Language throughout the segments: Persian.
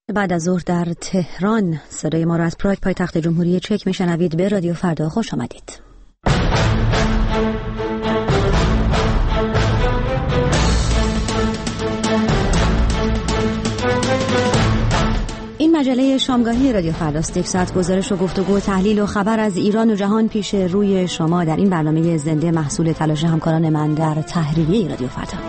بعد از ظهر در تهران صدای ما را از پراگ پایتخت جمهوری چک میشنوید. به رادیو فردا خوش آمدید. این مجله شامگاهی رادیو فرداست. یک ساعت گزارش و گفتگو، تحلیل و خبر از ایران و جهان پیش روی شما در این برنامه زنده، محصول تلاش همکاران من در تحریریه رادیو فردا.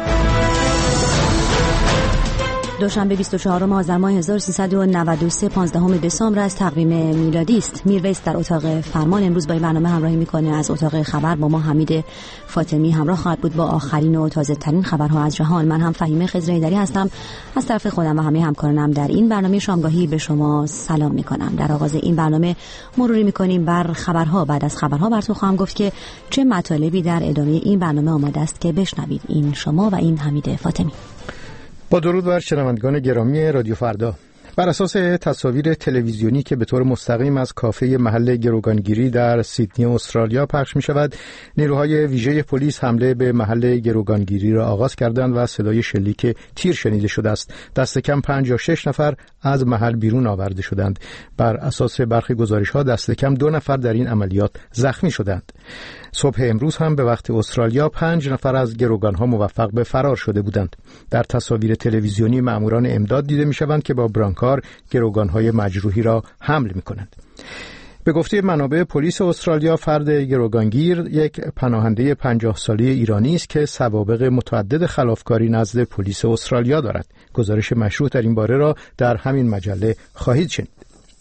دوشنبه 24 آذر ماه 1393 15 دسامبر از تقویم میلادی است. میرویس در اتاق فرمان امروز با این برنامه همراهی میکنه. از اتاق خبر با ما حمید فاطمی همراه خواهد بود با آخرین و تازه ترین خبرها از جهان. من هم فهیمه خضرایی‌دری هستم. از طرف خودم و همه همکارانم در این برنامه شامگاهی به شما سلام میکنم. در آغاز این برنامه مروری میکنیم بر خبرها. بعد از خبرها براتون خواهم گفت که چه مطالبی در ادامه این برنامه آماده است که بشنوید. این شما و این حمید فاطمی. با درود بر شنوندگان گرامی رادیو فردا. بر اساس تصاویر تلویزیونی که به طور مستقیم از کافه محل گروگانگیری در سیدنی استرالیا پخش می شود، نیروهای ویژه پلیس حمله به محل گروگانگیری را آغاز کردند و صدای شلیک تیر شنیده شده است. دست کم 5 یا 6 نفر از محل بیرون آورده شدند. بر اساس برخی گزارش‌ها دست کم 2 نفر در این عملیات زخمی شدند. صبح امروز هم به وقت استرالیا 5 نفر از گروگان‌ها موفق به فرار شده بودند. در تصاویر تلویزیونی ماموران امداد دیده می‌شوند که با برانکار گروگان‌های مجروحی را حمل می‌کنند. به گفته منابع پلیس استرالیا، فرد گروگانگیر یک پناهنده 50 ساله ایرانی است که سوابق متعدد خلافکاری نزد پلیس استرالیا دارد. گزارش مشروح در این باره را در همین مجله خواهید شنید.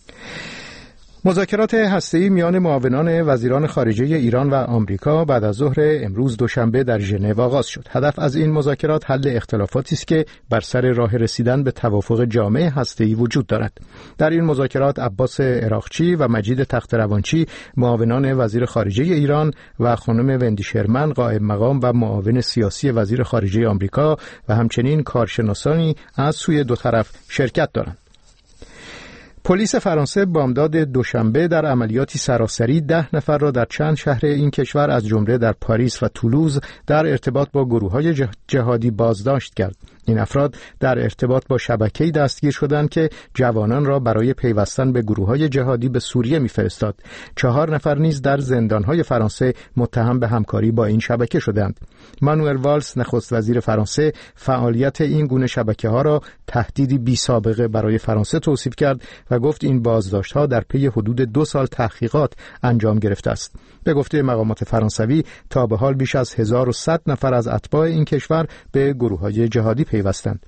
مذاکرات هسته‌ای میان معاونان وزیران خارجه ایران و آمریکا بعد از ظهر امروز دوشنبه در ژنو آغاز شد. هدف از این مذاکرات حل اختلافاتی است که بر سر راه رسیدن به توافق جامع هسته‌ای وجود دارد. در این مذاکرات عباس عراقچی و مجید تخت‌روانچی، معاونان وزیر خارجه ایران، و خانم وندی شرمن، قائم مقام و معاون سیاسی وزیر خارجه آمریکا و همچنین کارشناسانی از سوی دو طرف شرکت دارند. پلیس فرانسه بامداد دوشنبه در عملیاتی سراسری 10 نفر را در چند شهر این کشور از جمله در پاریس و تولوز در ارتباط با گروه‌های جهادی بازداشت کرد. این افراد در ارتباط با شبکه‌ای دستگیر شدند که جوانان را برای پیوستن به گروه‌های جهادی به سوریه می‌فرستاد. 4 نفر نیز در زندان‌های فرانسه متهم به همکاری با این شبکه شدند. مانوئل والس، نخست وزیر فرانسه، فعالیت این گونه شبکه‌ها را تهدیدی بی‌سابقه برای فرانسه توصیف کرد و گفت این بازداشت‌ها در پی حدود 2 سال تحقیقات انجام گرفته است. به گفته مقامات فرانسوی تا به حال بیش از 1100 نفر از اتباع این کشور به گروه‌های جهادی پیوستند.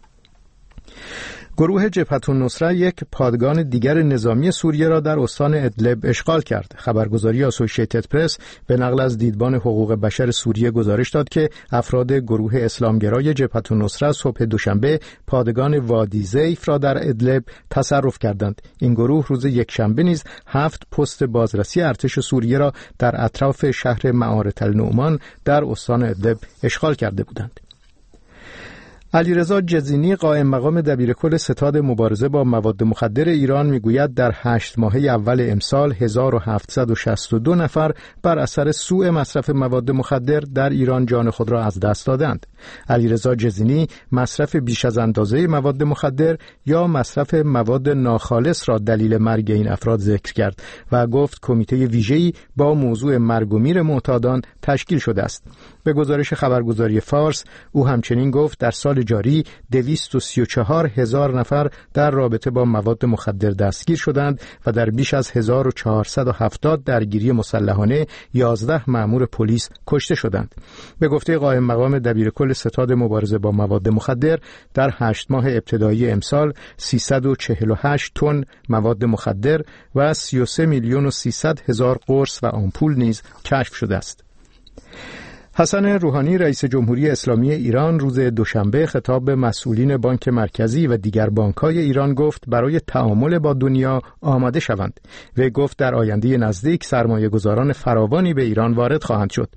گروه جبهة النصره یک پادگان دیگر نظامی سوریه را در استان ادلب اشغال کرد. خبرگزاری اسوسییتد پرس به نقل از دیدبان حقوق بشر سوریه گزارش داد که افراد گروه اسلامگرای جبهة النصره صبح دوشنبه پادگان وادی زیف را در ادلب تصرف کردند. این گروه روز یکشنبه نیز 7 پست بازرسی ارتش سوریه را در اطراف شهر معارة النعمان در استان ادلب اشغال کرده بودند. علیرضا جزینی، قائم مقام دبیرکل ستاد مبارزه با مواد مخدر ایران، میگوید در 8 ماهه اول امسال 1762 نفر بر اثر سوء مصرف مواد مخدر در ایران جان خود را از دست دادند. علیرضا جزینی مصرف بیش از اندازه مواد مخدر یا مصرف مواد ناخالص را دلیل مرگ این افراد ذکر کرد و گفت کمیته ویژه‌ای با موضوع مرگ و میر معتادان تشکیل شده است. به گزارش خبرگزاری فارس، او همچنین گفت در سال جاری 234,000 نفر در رابطه با مواد مخدر دستگیر شدند و در بیش از 1470 درگیری مسلحانه 11 مأمور پلیس کشته شدند. به گفته قائم مقام دبیرکل ستاد مبارزه با مواد مخدر، در 8 ماه ابتدایی امسال 348 تن مواد مخدر و 33,300,000 قرص و آمپول نیز کشف شده است. حسن روحانی، رئیس جمهوری اسلامی ایران، روز دوشنبه خطاب به مسئولین بانک مرکزی و دیگر بانک‌های ایران گفت برای تعامل با دنیا آماده شوند. وی گفت در آینده نزدیک سرمایه‌گذاران فراوانی به ایران وارد خواهند شد.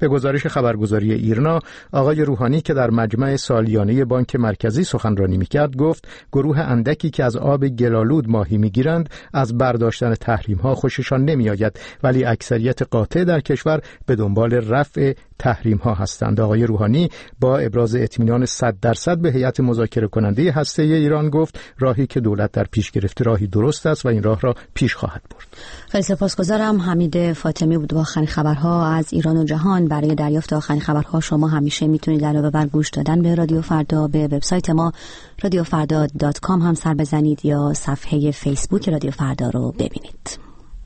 به گزارش خبرگزاری ایرنا، آقای روحانی که در مجمع سالیانه بانک مرکزی سخنرانی می‌کرد گفت گروه اندکی که از آب گلالود ماهی می‌گیرند از برداشتن تحریم‌ها خوششان نمی‌آید، ولی اکثریت قاطع در کشور به دنبال رفع تحریم‌ها هستند. آقای روحانی با ابراز اطمینان 100% به هیئت مذاکره کننده هسته‌ای ایران گفت راهی که دولت در پیش گرفته راهی درست است و این راه را پیش خواهد برد. خیلی سپاسگزارم. حمید فاطمی بود با آخرین خبرها از ایران و جهان. برای دریافت آخرین خبرها شما همیشه میتونید علاوه بر گوش دادن به رادیو فردا به وبسایت ما radiofarda.com هم سر بزنید یا صفحه فیسبوک رادیو فردا رو ببینید.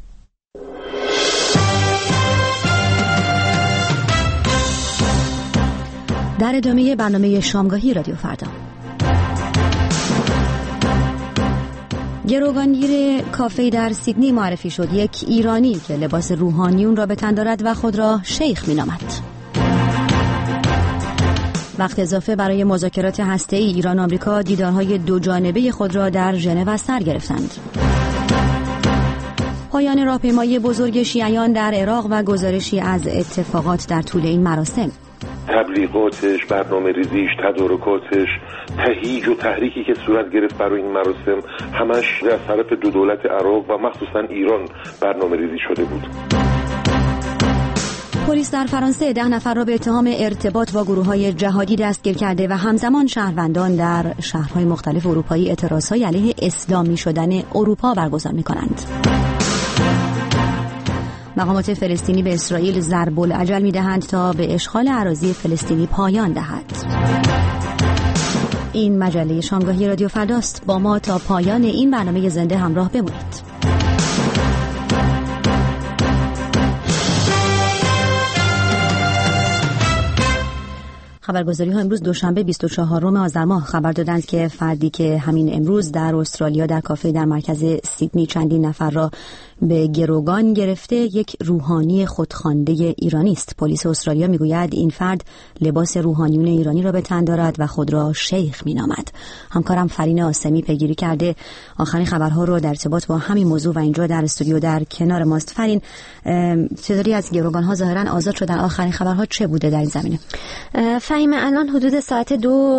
در ادامه برنامه شامگاهی رادیو فردا، گروگانگیر کافه در سیدنی معرفی شد، یک ایرانی که لباس روحانیون را به تن دارد و خود را شیخ می‌نامد. وقت اضافه برای مذاکرات هسته‌ای ایران و آمریکا دیدارهای دو جانبه خود را در ژنو از سر گرفتند. پایان راهپیمایی بزرگ شیعیان در عراق و گزارشی از اتفاقات در طول این مراسم. تبلیغاتش، برنامه ریزیش، تدارکاتش، تهییج و تحریکی که صورت گرفت برای این مراسم همش از طرف دو دولت عراق و مخصوصا ایران برنامه ریزی شده بود. پلیس در فرانسه 10 نفر را به اتهام ارتباط با گروه‌های جهادی دستگیر کرده و همزمان شهروندان در شهرهای مختلف اروپایی اعتراض‌های علیه اسلامی شدن اروپا برگزار می‌کنند. مقامات فلسطینی به اسرائیل ضرب الاجل می‌دهند تا به اشغال اراضی فلسطینی پایان دهد. این مجله شامگاهی رادیو فرداست. با ما تا پایان این برنامه زنده همراه بمونید. خبرگزاری ها امروز دوشنبه 24 آذر ماه خبر دادند که فردی که همین امروز در استرالیا در کافه در مرکز سیدنی چندین نفر را به گروگان گرفته یک روحانی خودخوانده ایرانی است. پلیس استرالیا میگوید این فرد لباس روحانیون ایرانی را به تن دارد و خود را شیخ مینامد. همکارم فرین آسمی پیگیری کرده آخرین خبرها رو در ارتباط با همین موضوع و اینجا در استودیو در کنار ماست. فرین، تعدادی از گروگان ها ظاهرا آزاد شدن. آخرین خبرها چه بوده در این زمینه؟ فهیم، الان حدود ساعت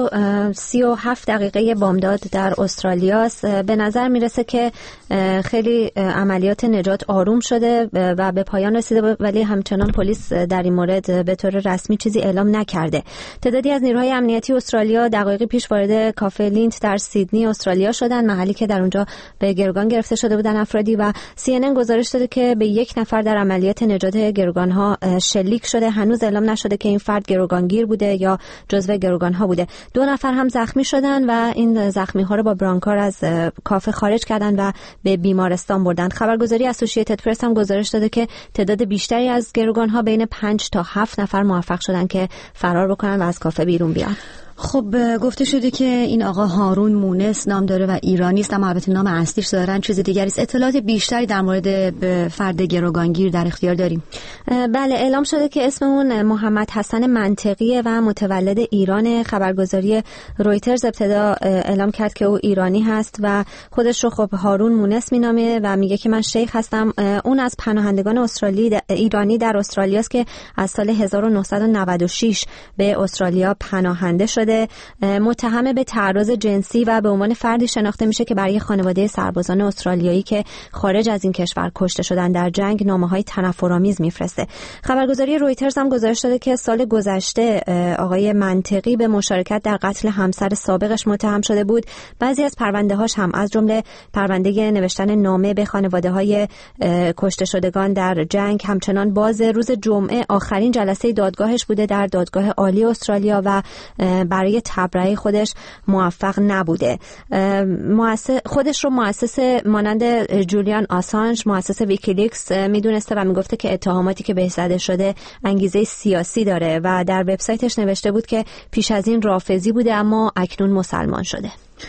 2:37 بامداد در استرالیاست. به نظر میرسه که خیلی عملیات نجات آروم شده و به پایان رسیده، ولی همچنان پلیس در این مورد به طور رسمی چیزی اعلام نکرده. تعدادی از نیروهای امنیتی استرالیا دقایقی پیش وارد کافه لینت در سیدنی استرالیا شدند، محلی که در اونجا به گروگان گرفته شده بودن افرادی، و CNN گزارش داده که به یک نفر در عملیات نجات گروگان‌ها شلیک شده. هنوز اعلام نشده که این فرد گروگانگیر بوده یا جزو گروگان‌ها بوده. 2 نفر هم زخمی شدن و این زخمی‌ها رو با برانکار از کافه خارج کردن و به بیمارستان بردن. خبرگزاری اسوسییتد پرس هم گزارش داده که تعداد بیشتری از گروگان‌ها بین 5 تا 7 نفر موفق شدن که فرار بکنن و از کافه بیرون بیان. خب گفته شده که این آقا هارون مونس نام داره و ایرانی است، اما البته نام اصلیش دارن چیز دیگری است. اطلاعات بیشتری در مورد فرد گروگانگیر در اختیار داریم؟ بله، اعلام شده که اسم اون محمد حسن منطقیه و متولد ایران. خبرگزاری رویترز ابتدا اعلام کرد که او ایرانی هست و خودش رو خب هارون مونس مینامه و میگه که من شیخ هستم. اون از پناهندگان ایرانی در استرالیا است که از سال 1996 به استرالیا پناهنده شده. متهم به تعرض جنسی و به عنوان فردی شناخته میشه که برای خانواده سربازان استرالیایی که خارج از این کشور کشته شدن در جنگ نامه‌های تنفرآمیز میفرسته. خبرگزاری رویترز هم گزارش داده که سال گذشته آقای منطقی به مشارکت در قتل همسر سابقش متهم شده بود. بعضی از پرونده‌هاش هم از جمله پرونده نوشتن نامه به خانواده‌های کشته شدگان در جنگ همچنان باز. روز جمعه آخرین جلسه دادگاهش بوده در دادگاه عالی استرالیا و برای تبرئه خودش موفق نبوده. خودش رو مؤسس مانند جولیان آسانج، مؤسس ویکیلیکس میدونسته و میگفته که اتهاماتی که بهش زده شده انگیزه سیاسی داره و در وبسایتش نوشته بود که پیش از این رافضی بوده اما اکنون مسلمان شده.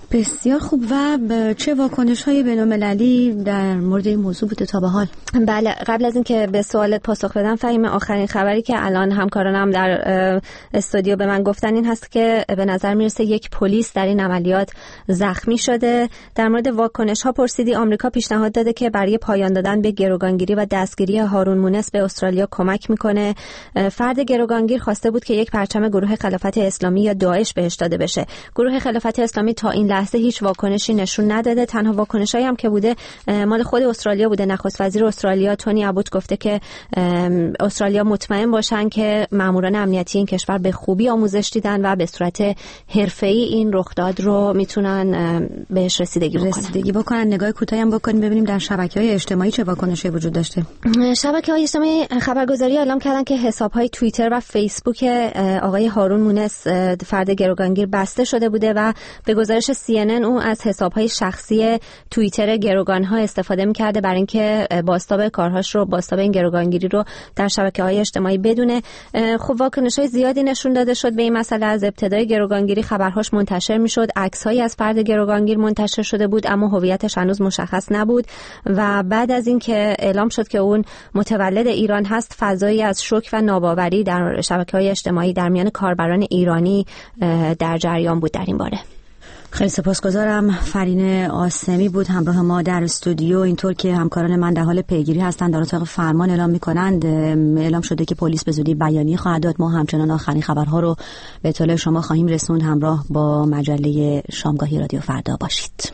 بسیار خوب. و چه واکنش‌های بین‌المللی در مورد این موضوع بوده تا به حال؟ بله، قبل از اینکه به سوالت پاسخ بدم فهیم، آخرین خبری که الان همکارانم در استودیو به من گفتن این هست که به نظر میرسه یک پلیس در این عملیات زخمی شده. در مورد واکنش‌ها پرسیدی. آمریکا پیشنهاد داده که برای پایان دادن به گروگانگیری و دستگیری هارون مونس به استرالیا کمک میکنه. فرد گروگانگیر خواسته بود که یک پرچم گروه خلافت اسلامی یا داعش بهش داده بشه. گروه خلافت اسلامی تا این لحظه هیچ واکنشی نشون نداده. تنها واکنشایی هم که بوده مال خود استرالیا بوده. نخست وزیر استرالیا تونی ابوت گفته که استرالیا مطمئن باشن که ماموران امنیتی این کشور به خوبی آموزش دیدن و به صورت حرفه‌ای این رخداد رو میتونن بهش رسیدگی بکنن. نگاه کوتاهی هم بکنیم ببینیم در شبکه‌های اجتماعی چه واکنشی وجود داشته. شبکه‌های اجتماعی خبرگزاری اعلام کردن که حساب‌های توییتر و فیسبوک آقای هارون مونس فرد گروگانگیر بسته شده بوده و به گزارش CNN او از حساب‌های شخصی توییتر گروگان‌ها استفاده می‌کرده برای اینکه بازتاب کارهاش رو، بازتاب این گروگانگیری رو در شبکه‌های اجتماعی بدونه. خب واکنش‌های زیادی نشون داده شد به این مسئله. از ابتدای گروگانگیری خبرهاش منتشر می‌شد، عکس‌هایی از فرد گروگانگیر منتشر شده بود اما هویتش هنوز مشخص نبود و بعد از اینکه اعلام شد که اون متولد ایران هست، فضایی از شوک و ناباوری در شبکه‌های اجتماعی در میان کاربران ایرانی در جریان بود در این باره. خیلی سپاسگزارم. فرین آسمی بود همراه ما در استودیو. اینطور که همکاران من در حال پیگیری هستند، در اتاق فرمان اعلام می‌کنند، اعلام شده که پلیس به زودی بیانیه خواهد داد. ما همچنان آخرین خبرها رو به اطلاع شما خواهیم رسوند. همراه با مجله شامگاهی رادیو فردا باشید.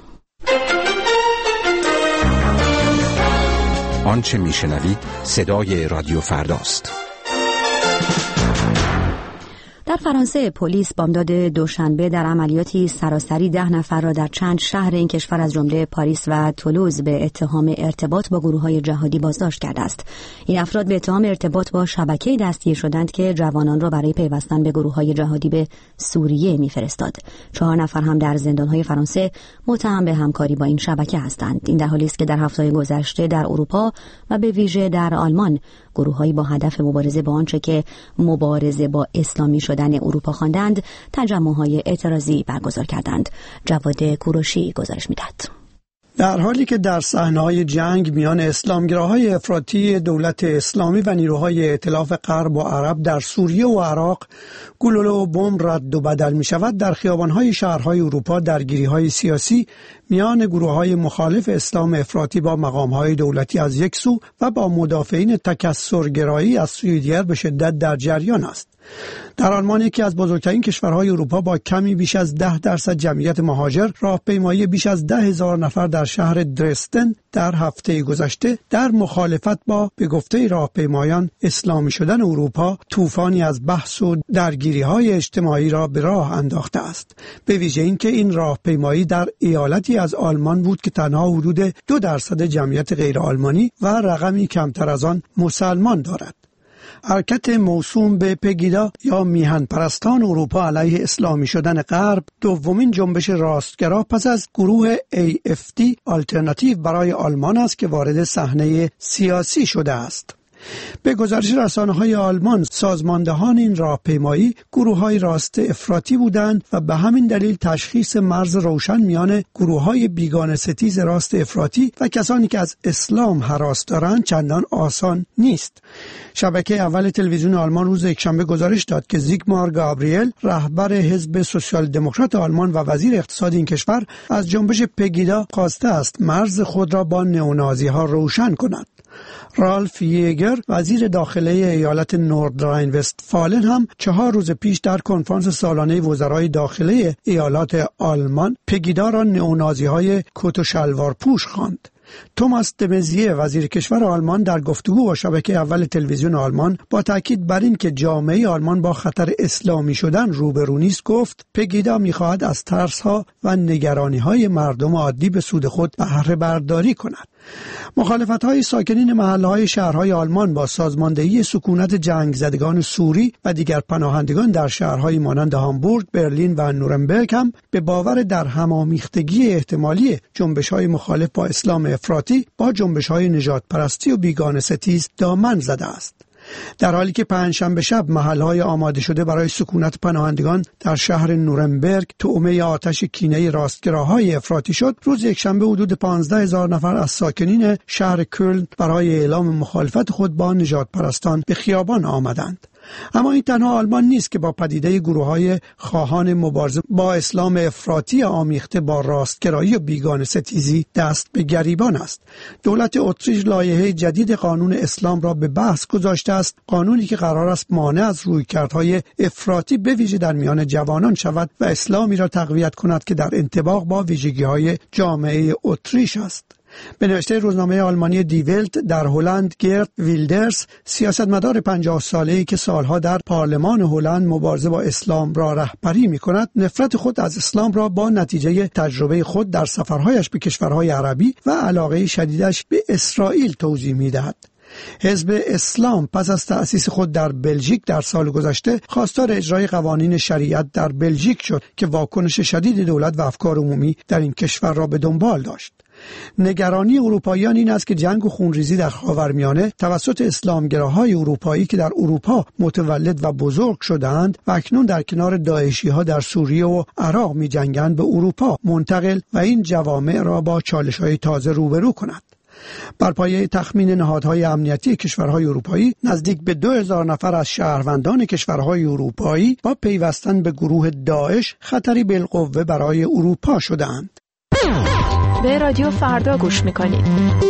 آنچه میشنوید صدای رادیو فرداست. در فرانسه پلیس بامداد دوشنبه در عملیاتی سراسری 10 نفر را در چند شهر این کشور از جمله پاریس و تولوز به اتهام ارتباط با گروه‌های جهادی بازداشت کرده است. این افراد به اتهام ارتباط با شبکه‌ای دستگیر شدند که جوانان را برای پیوستن به گروه‌های جهادی به سوریه می‌فرستاد. 4 نفر هم در زندان‌های فرانسه متهم به همکاری با این شبکه هستند. این در حالی است که در هفته‌های گذشته در اروپا و به ویژه در آلمان گروه‌هایی با هدف مبارزه با آنچه که مبارزه با اسلامی شدن اروپا خواندند تجمع‌های اعتراضی برگزار کردند. جواد کوروشی گزارش می‌دهد. در حالی که در صحنه‌های جنگ میان اسلامگراهای افراطی دولت اسلامی و نیروهای ائتلاف غرب و عرب در سوریه و عراق گلوله و بمب رد و بدل می‌شود، در خیابان‌های شهرهای اروپا درگیری‌های سیاسی میان گروه‌های مخالف اسلام افراطی با مقام‌های دولتی از یک سو و با مدافعین تکثرگرایی از سوی دیگر به شدت در جریان است. در آلمان، یکی از بزرگترین کشورهای اروپا با کمی بیش از 10% جمعیت مهاجر، راهپیمایی بیش از 10,000 نفر در شهر درستن در هفته گذشته در مخالفت با به گفته راهپیمایان اسلامی شدن اروپا طوفانی از بحث و درگیری‌های اجتماعی را به راه انداخته است. به ویژه اینکه این راهپیمایی در ایالتی از آلمان بود که تنها حدود 2% جمعیت غیر آلمانی و رقمی کمتر از آن مسلمان دارد. حرکت موسوم به پگیدا یا میهن پرستان اروپا علیه اسلامی شدن غرب دومین جنبش راستگرا پس از گروه AFD آلترناتیو برای آلمان است که وارد صحنه سیاسی شده است. به گزارش رسانه‌های آلمان، سازماندهان این راهپیمایی گروه‌های راست افراطی بودند و به همین دلیل تشخیص مرز روشن میان گروه‌های بیگانه ستیز راست افراطی و کسانی که از اسلام هراس دارند چندان آسان نیست. شبکه اول تلویزیون آلمان روز یکشنبه گزارش داد که زیگمار گابریل، رهبر حزب سوسیال دموکرات آلمان و وزیر اقتصاد این کشور، از جنبش پگیدا خواسته است مرز خود را با نئونازی‌ها روشن کند. رالف یگر، وزیر داخله ایالت نوردراین وستفالن، هم 4 روز پیش در کنفرانس سالانه وزرای داخله ایالات آلمان پگیدا را نئونازی‌های کت و شلوار پوش خواند. توماس دمزیه، وزیر کشور آلمان، در گفتگو با شبکه اول تلویزیون آلمان با تاکید بر این که جامعه آلمان با خطر اسلامی شدن روبرو نیست گفت پگیدا می‌خواهد از ترس‌ها و نگرانی‌های مردم عادی به سود خود بهره برداری کند. مخالفت‌های ساکنین محله‌های شهرهای آلمان با سازماندهی سکونت جنگ زدگان سوری و دیگر پناهندگان در شهرهای مانند هامبورگ، برلین و نورنبرگ هم به باور در هم‌آمیختگی احتمالی جنبش‌های مخالف با اسلام افراطی با جنبش‌های نژادپرستی و بیگانه ستیز دامن زده است. در حالی که پنجشنبه شب محل‌های آماده شده برای سکونت پناهندگان در شهر نورنبرگ طعمه آتش کینه راستگراهای افراطی شد، روز یکشنبه حدود 15,000 نفر از ساکنین شهر کلن برای اعلام مخالفت خود با نژاد پرستان به خیابان آمدند. اما این تنها آلمان نیست که با پدیده گروه‌های خواهان مبارزه با اسلام افراطی آمیخته با راستگرایی و بیگانه ستیزی دست به گریبان است. دولت اتریش لایحه جدید قانون اسلام را به بحث گذاشته است، قانونی که قرار است مانع از رویکردهای افراطی به ویژه در میان جوانان شود و اسلامی را تقویت کند که در انطباق با ویژگی‌های جامعه اتریش است. به نوشته روزنامه آلمانی دی ولت در هلند، گرت ویلدرز، سیاستمدار 50 ساله‌ای که سالها در پارلمان هلند مبارزه با اسلام را رهبری می‌کند، نفرت خود از اسلام را با نتیجه تجربه خود در سفرهایش به کشورهای عربی و علاقه شدیدش به اسرائیل توضیح می‌دهد. حزب اسلام پس از تأسیس خود در بلژیک در سال گذشته خواستار اجرای قوانین شریعت در بلژیک شد که واکنش شدید دولت و افکار عمومی در این کشور را به دنبال داشت. نگرانی اروپاییان این است که جنگ و خونریزی در خاورمیانه توسط اسلامگراهای اروپایی که در اروپا متولد و بزرگ شدند و اکنون در کنار داعشی‌ها در سوریه و عراق می‌جنگند به اروپا منتقل و این جوامع را با چالش‌های تازه روبرو کند. بر پایه تخمین نهادهای امنیتی کشورهای اروپایی، نزدیک به 2000 نفر از شهروندان کشورهای اروپایی با پیوستن به گروه داعش خطری بالقوه برای اروپا شدند. به رادیو فردا گوش میکنید.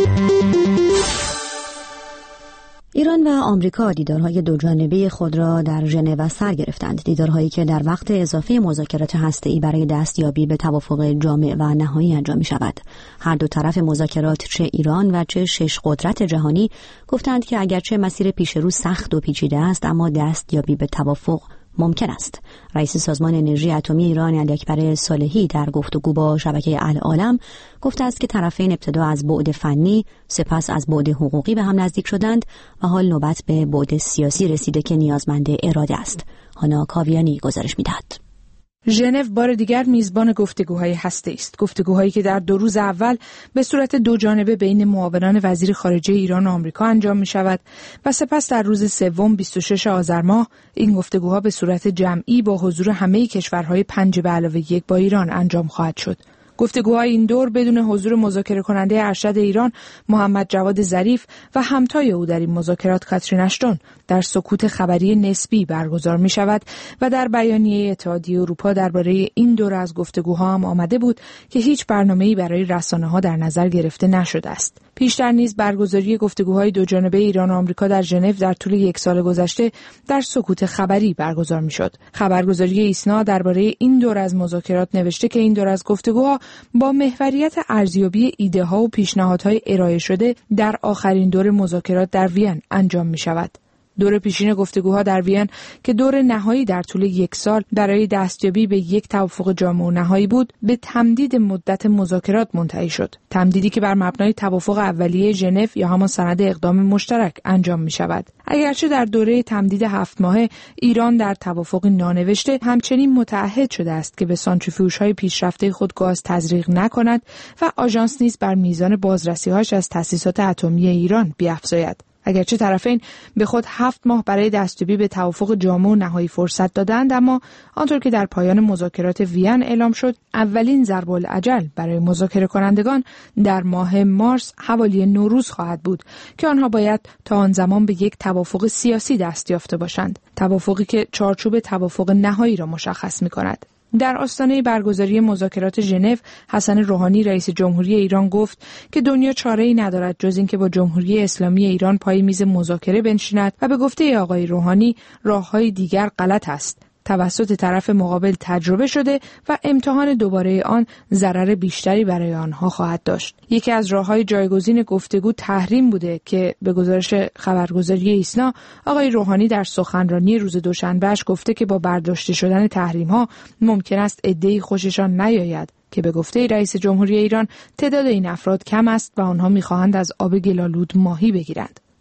ایران و آمریکا دیدارهای دوجانبه خود را در ژنو سر گرفتند، دیدارهایی که در وقت اضافه مذاکرات هسته‌ای برای دستیابی به توافق جامع و نهایی انجام می شود. هر دو طرف مذاکرات، چه ایران و چه 6 قدرت جهانی، گفتند که اگرچه مسیر پیش رو سخت و پیچیده است، اما دستیابی به توافق ممکن است. رئیس سازمان انرژی اتمی ایران علی اکبر صالحی در گفتگو با شبکه العالم گفته است که طرفین ابتدا از بعد فنی، سپس از بعد حقوقی به هم نزدیک شدند و حال نوبت به بعد سیاسی رسیده که نیازمند اراده است. هانا کاویانی گزارش می‌دهد. ژنو بار دیگر میزبان گفتگوهای هسته‌ای است. گفتگوهایی که در 2 روز اول به صورت دوجانبه بین معاونان وزیر خارجه ایران و آمریکا انجام می شود و سپس در روز سوم 26 آذر ماه این گفتگوها به صورت جمعی با حضور همه کشورهای 5+1 با ایران انجام خواهد شد. گفتگوهای این دور بدون حضور مذاکره کننده ارشد ایران محمد جواد ظریف و همتای او در این مذاکرات کاترین اشتون در سکوت خبری نسبی برگزار می شود و در بیانیه اتحادیه اروپا درباره این دور از گفتگوها هم آمده بود که هیچ برنامه‌ای برای رسانه‌ها در نظر گرفته نشده است. پیشتر نیز برگزاری گفتگوهای دوجانبه ایران و آمریکا در ژنو در طول 1 سال گذشته در سکوت خبری برگزار می‌شد. خبرگزاری ایسنا درباره این دور از مذاکرات نوشته که این دور از گفتگوها با محوریت ارزیابی ایده‌ها و پیشنهادهای ارائه شده در آخرین دور مذاکرات در وین انجام می‌شود. دور پیشین گفتگوها در وین که دور نهایی در طول 1 سال برای دستیابی به یک توافق جامع و نهایی بود، به تمدید مدت مذاکرات منتهی شد. تمدیدی که بر مبنای توافق اولیه ژنو یا همان سند اقدام مشترک انجام می شود. اگرچه در دوره تمدید 7 ماهه ایران در توافق نانوشته همچنین متعهد شده است که به سانتریفیوژهای پیشرفته خود گاز تزریق نکند و آژانس نیز بر میزان بازرسی‌هاش از تأسیسات اتمی ایران بیفزاید. اگرچه طرفین به خود 7 ماه برای دستیابی به توافق جامع و نهایی فرصت دادند، اما آنطور که در پایان مذاکرات وین اعلام شد، اولین ضرب الاجل برای مذاکره کنندگان در ماه مارس حوالی نوروز خواهد بود که آنها باید تا آن زمان به یک توافق سیاسی دست یافته باشند، توافقی که چارچوب توافق نهایی را مشخص می‌کند. در آستانه برگزاری مذاکرات ژنو، حسن روحانی رئیس جمهوری ایران گفت که دنیا چاره‌ای ندارد جز اینکه با جمهوری اسلامی ایران پای میز مذاکره بنشیند و به گفته آقای روحانی راه‌های دیگر غلط است. توسط طرف مقابل تجربه شده و امتحان دوباره آن ضرر بیشتری برای آنها خواهد داشت. یکی از راه‌های جایگزین گفتگو تحریم بوده که به گزارش خبرگزاری ایسنا آقای روحانی در سخنرانی روز دوشنبهش گفته که با برداشته شدن تحریم‌ها ممکن است عده‌ای خوششان نیاید که به گفته رئیس جمهوری ایران تعداد این افراد کم است و آنها می‌خواهند از آب گلالود ماهی بگیرند.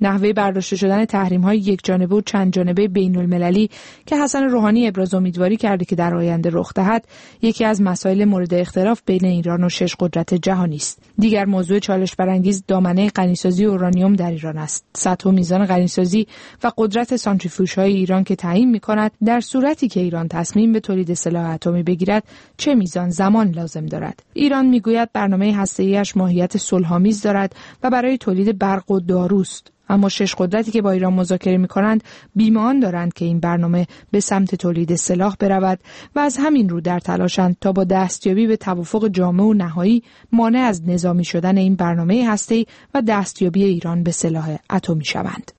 نحوه برداشته شدن تحریم‌های یکجانبه و چند جانبه بین‌المللی که حسن روحانی ابراز امیدواری کرده که در آینده رخ دهد، یکی از مسائل مورد اختلاف بین ایران و 6 قدرت جهانی است. دیگر موضوع چالش برانگیز دامنه غنیسازی اورانیوم در ایران است. سطح و میزان غنیسازی و قدرت سانتریفیوژهای ایران که تعیین می‌کند در صورتی که ایران تصمیم به تولید سلاح اتمی بگیرد چه میزان زمان لازم دارد. ایران میگوید برنامه هسته‌ای‌اش ماهیت صلح‌آمیز دارد و برای تولید برق و داروست. اما 6 قدرتی که با ایران مذاکره می‌کنند بی‌مان دارند که این برنامه به سمت تولید سلاح برود و از همین رو در تلاشند تا با دستیابی به توافق جامع و نهایی مانع از نظامی شدن این برنامه هسته‌ای و دستیابی ایران به سلاح اتمی شوند.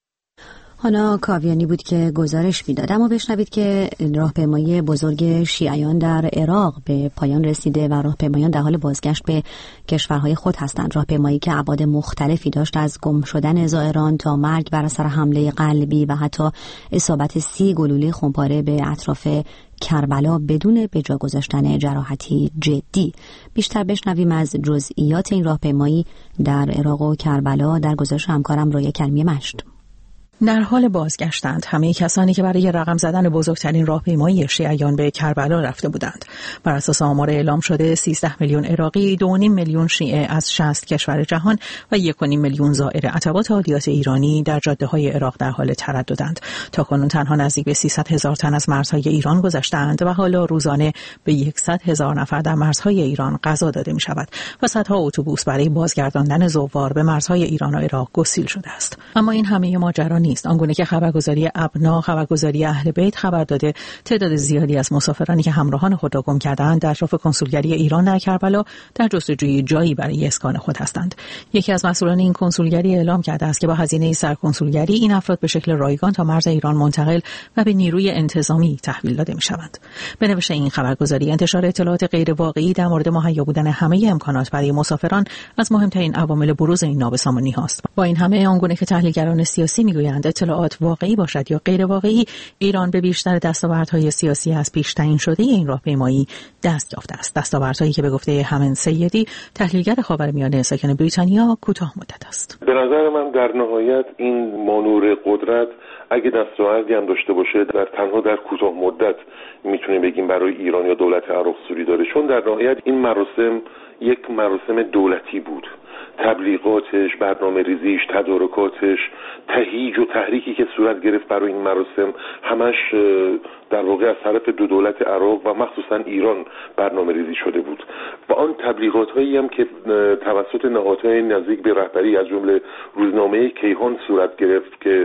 هانا کاویانی بود که گزارش میداد. اما بشنوید که راهپیمایی بزرگ شیعیان در عراق به پایان رسیده و راهپیمایان در حال بازگشت به کشورهای خود هستند. راهپیمایی که ابعاد مختلفی داشت، از گم شدن زائران تا مرگ بر اثر حمله قلبی و حتی اصابت 30 گلوله خونپاره به اطراف کربلا بدون به جا گذاشتن جراحتی جدی. بیشتر بشنویم از جزئیات این راهپیمایی در عراق و کربلا در گزارش همکارم رایه کریمی مشت. در حال بازگشتند همه کسانی که برای رقم زدن بزرگترین راهپیمایی شیعیان به کربلا رفته بودند. بر اساس آمار اعلام شده 13 میلیون عراقی، 2.5 میلیون شیعه از 60 کشور جهان و 1.5 میلیون زائر عتبات عالیات ایرانی در جاده‌های عراق در حال ترددند. تاکنون تنها نزدیک به 300,000 تن از مرزهای ایران گذشته‌اند و حالا روزانه به 100,000 نفر در مرزهای ایران غذا داده می‌شود و صدها اتوبوس برای بازگرداندن زوار به مرزهای ایران و عراق گسیل شده است. اما این همه ماجرا نیست. آنگونه که خبرگزاری ابنا، خبرگزاری اهل بیت خبر داده تعداد زیادی از مسافرانی که همراهان خود را گم کردند در اطراف کنسولگری ایران در کربلا در جستجوی جایی برای اسکان خود هستند. یکی از مسئولان این کنسولگری اعلام کرده است که با هزینه سرکنسولگری این افراد به شکل رایگان تا مرز ایران منتقل و به نیروی انتظامی تحویل داده می‌شوند. به نوشت این خبرگزاری، انتشار اطلاعات غیر واقعی در مورد مهیا بودن همه امکانات برای مسافران از مهمترین عوامل بروز این نابسامانی است. با این همه، آنگونه که تحلیلگران سیاسی می‌گویند اطلاعات واقعی باشد یا غیر واقعی، ایران به بیشتر دستاوردهای سیاسی از پیش تعیین شده این راهپیمایی دست یافته است. دستاوردهایی که به گفته همن سیدی، تحلیلگر خاورمیانه ساکن بریتانیا، کوتاه مدت است. به نظر من در نهایت این مانور قدرت اگه دستاوردی هم داشته باشه تنها در کوتاه مدت میتونیم بگیم برای ایران یا دولت عراق سوری داره، چون در نهایت این مراسم یک مراسم دولتی بود. تبلیغاتش، برنامه ریزیش، تدارکاتش، تهییج و تحریکی که صورت گرفت برای این مراسم همش در واقع از طرف دو دولت عراق و مخصوصا ایران برنامه ریزی شده بود و آن تبلیغات هایی هم که توسط نهادهای نزدیک به رهبری از جمله روزنامه کیهان صورت گرفت که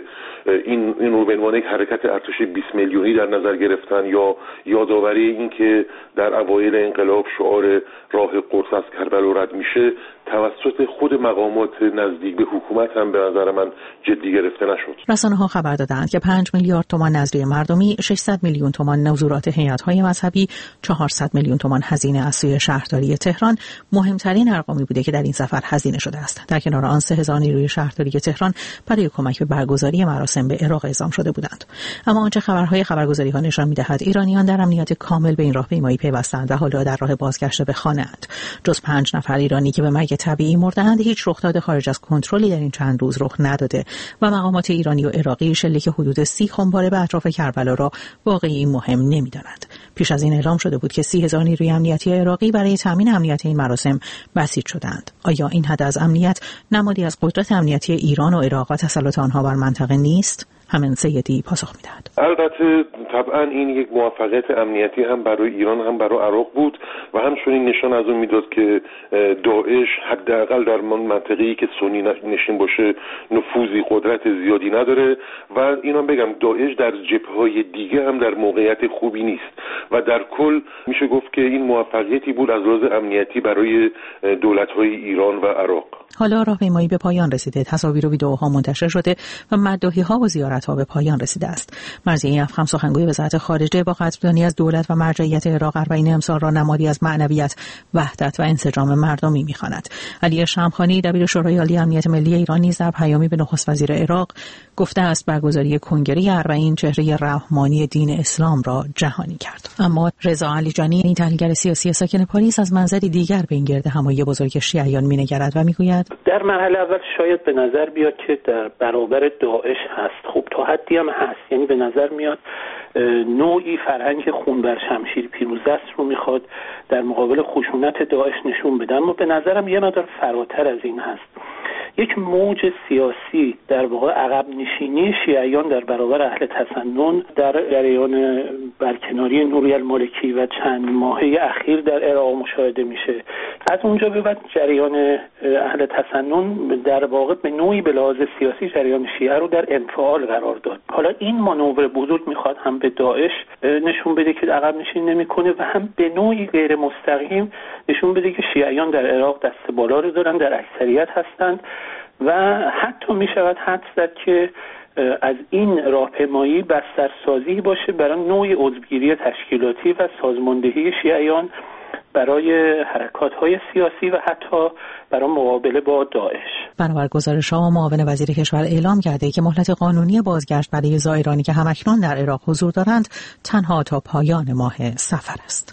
این رو به عنوان یک حرکت ارتش 20 میلیونی در نظر گرفتن یا یادآوری این که در اوایل انقلاب شعار راه قدس از کربلا رد میشه توسط خود مقامات نزدیک به حکومت هم به نظر من جدی گرفته نشد. رسانه‌ها خبر دادند که 5 میلیارد تومان نذریه مردمی، 600 میلیون تومان نزورات هیئت‌های مذهبی، 400 میلیون تومان هزینه از سوی شهرداری تهران مهمترین ارقامی بوده که در این سفر هزینه شده است. در کنار آن 3000 نیروی شهرداری تهران برای کمک به برگزاری مراسم به عراق اعزام شده بودند. اما آنچه خبرگزاری‌ها نشان می‌دهد ایرانیان در امنیت کامل به این راهپیمایی پیوستند و حالا در راه بازگشت به خانه‌اند. جز 5 نفر ایرانی که به مرگ طبیعی مردند، هیچ رخداد خارج از کنترلی در این چند روز رخ نداده و مقامات ایرانی و عراقی شلیک حدود 30 خمپاره به اطراف کربلا را واقعی مهم نمی‌دانند. پیش از این اعلام شده بود که 30,000 نیروی امنیتی عراقی برای تامین امنیت این مراسم بسیج شدند. آیا این حد از امنیت نمادی از قدرت امنیتی ایران و عراق و تسلط آنها بر منطقه نیست؟ همین سیدی پاسخ می‌دهد. البته طبعا این یک موفقیت امنیتی هم برای ایران هم برای عراق بود و همچنین نشان از اون میداد که داعش حداقل در منطقه‌ای که سنی نشین باشه نفوذی قدرت زیادی نداره و اینا بگم داعش در جبهه‌های دیگه هم در موقعیت خوبی نیست و در کل میشه گفت که این موفقیتی بود از لحاظ امنیتی برای دولت‌های ایران و عراق. حالا راهپیمایی به پایان رسیده، تصاویر و ویدئوها منتشر شده و مداحی‌ها و زیارت مذاکرات‌ها به پایان رسیده است. مرضیه افخم سخنگوی وزارت خارجه با قدردانی از دولت و مرجعیت عراق اربعین امسال را نمادی از معنویت، وحدت و انسجام مردمی می‌خواند. علی شمخانی دبیر شورای عالی امنیت ملی ایران نیز در پیامی به نخست وزیر عراق گفته است برگزاری کنگره اربعین چهره رحمانی دین اسلام را جهانی کرد. اما رضا علیجانی، تحلیلگر سیاسی ساکن پاریس، از منظری دیگر به این گردهمایی بزرگ شیعیان می‌نگرد و می‌گوید در مرحله اول شاید به نظر بیاد که در برابر داعش هست. خب تا حدی هم هست، یعنی به نظر میاد نوعی فرهنگ خون بر شمشیر پیروزست رو میخواد در مقابل خشونت داعش نشون بده، اما به نظرم یه مقدار فراتر از این هست. یک موج سیاسی در واقع عقب نشینی شیعیان در برابر اهل تسنن در جریان برکناری نوری المالکی و چند ماهه اخیر در عراق مشاهده میشه. از اونجا به بعد جریان اهل تسنن در واقع به نوعی به لحاظ سیاسی جریان شیعه رو در انفعال قرار داد. حالا این مانور بزرگ میخواد هم به داعش نشون بده که عقب نشینی نمیکنه و هم به نوعی غیر مستقیم نشون بده که شیعیان در عراق دست بالا رو دارن، در اکثریت هستند و حتی می شود حدس زد که از این راهپیمایی بسترسازی باشه برای نوع عضوگیری تشکیلاتی و سازماندهی شیعیان برای حرکات‌های سیاسی و حتی برای مقابله با داعش. بنابر گزارش‌ها، معاون وزیر کشور اعلام کرده که مهلت قانونی بازگشت برای زائرانی که همکنون در عراق حضور دارند تنها تا پایان ماه صفر است.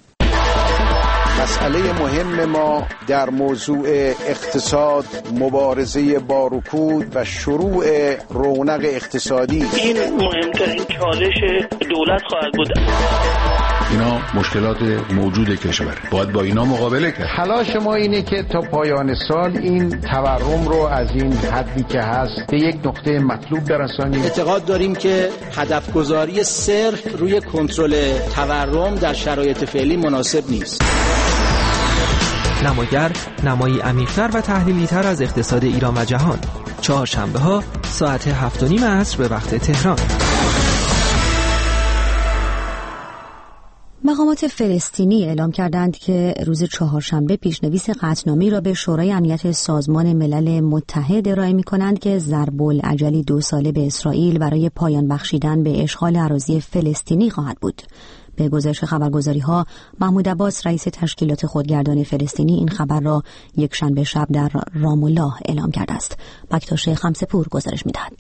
مسئله مهم ما در موضوع اقتصاد، مبارزه با رکود و شروع رونق اقتصادی، این مهمترین چالش دولت خواهد بود. اینا مشکلات موجود کشور، باید با اینا مقابله کرد. تلاش ما اینه که تا پایان سال این تورم رو از این حدی که هست به یک نقطه مطلوب برسانیم. اعتقاد داریم که هدف گذاری صرف روی کنترل تورم در شرایط فعلی مناسب نیست. نماگر نمایی عمیق‌تر و تحلیلی‌تر از اقتصاد ایران و جهان، چهارشنبه‌ها ساعت 7:30 عصر به وقت تهران. مقامات فلسطینی اعلام کردند که روز چهارشنبه پیشنویس قطعنامه‌ای را به شورای امنیت سازمان ملل متحد ارائه می‌کنند که ضرب‌الاجلی 2 ساله به اسرائیل برای پایان بخشیدن به اشغال اراضی فلسطینی خواهد بود. به گزارش خبرگزاری‌ها، محمود عباس رئیس تشکیلات خودگردان فلسطینی این خبر را یک شنبه شب در رام الله اعلام کرده است. بکتاش خمسه‌پور گزارش می‌دهد.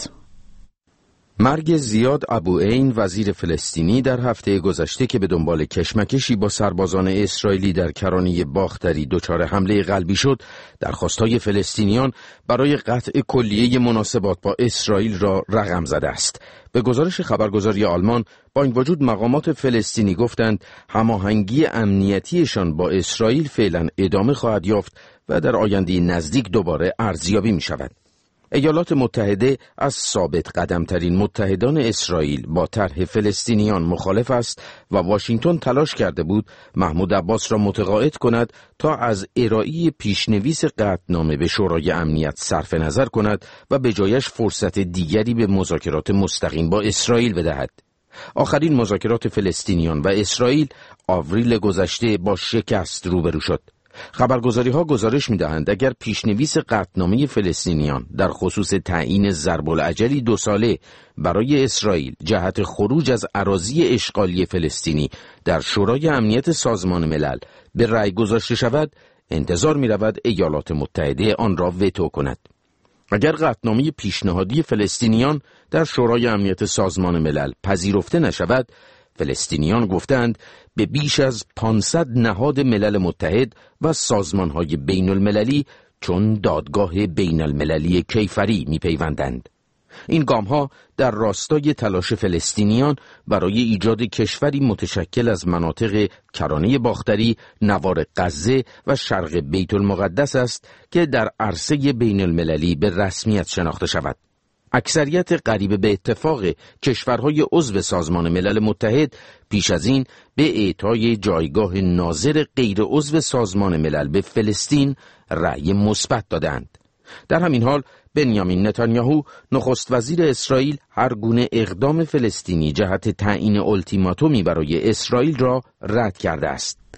مرگ زیاد ابوعین وزیر فلسطینی در هفته گذشته که به دنبال کشمکشی با سربازان اسرائیلی در کرانه باختری دچار حمله قلبی شد، درخواست‌های فلسطینیان برای قطع کلیه مناسبات با اسرائیل را رقم زده است. به گزارش خبرگزاری آلمان، با این وجود مقامات فلسطینی گفتند هماهنگی امنیتیشان با اسرائیل فعلا ادامه خواهد یافت و در آینده نزدیک دوباره ارزیابی می شود. ایالات متحده از ثابت قدمترین متحدان اسرائیل با طرح فلسطینیان مخالف است و واشنگتن تلاش کرده بود محمود عباس را متقاعد کند تا از ارائه پیشنویس قطعنامه به شورای امنیت صرف نظر کند و به جایش فرصت دیگری به مذاکرات مستقیم با اسرائیل بدهد. آخرین مذاکرات فلسطینیان و اسرائیل آوریل گذشته با شکست روبرو شد. خبرگزاری‌ها گزارش می‌دهند اگر پیشنویس قطعنامه فلسطینیان در خصوص تعیین ضرب‌الاجلی 2 ساله برای اسرائیل جهت خروج از اراضی اشغالی فلسطینی در شورای امنیت سازمان ملل به رأی گذاشته شود، انتظار می‌رود ایالات متحده آن را وتو کند. اگر قطعنامه پیشنهادی فلسطینیان در شورای امنیت سازمان ملل پذیرفته نشود، فلسطینیان گفتند به بیش از 500 نهاد ملل متحد و سازمان‌های بین المللی چون دادگاه بین المللی کیفری می‌پیوندند. این گام‌ها در راستای تلاش فلسطینیان برای ایجاد کشوری متشکل از مناطق کرانه باختری، نوار غزه و شرق بیت المقدس است که در عرصه بین المللی به رسمیت شناخته شود. اکثریت قریب به اتفاق کشورهای عضو سازمان ملل متحد پیش از این به اعطای جایگاه ناظر غیر عضو سازمان ملل به فلسطین رأی مثبت دادند. در همین حال بنیامین نتانیاهو نخست وزیر اسرائیل هر گونه اقدام فلسطینی جهت تعیین التیماتومی برای اسرائیل را رد کرده است.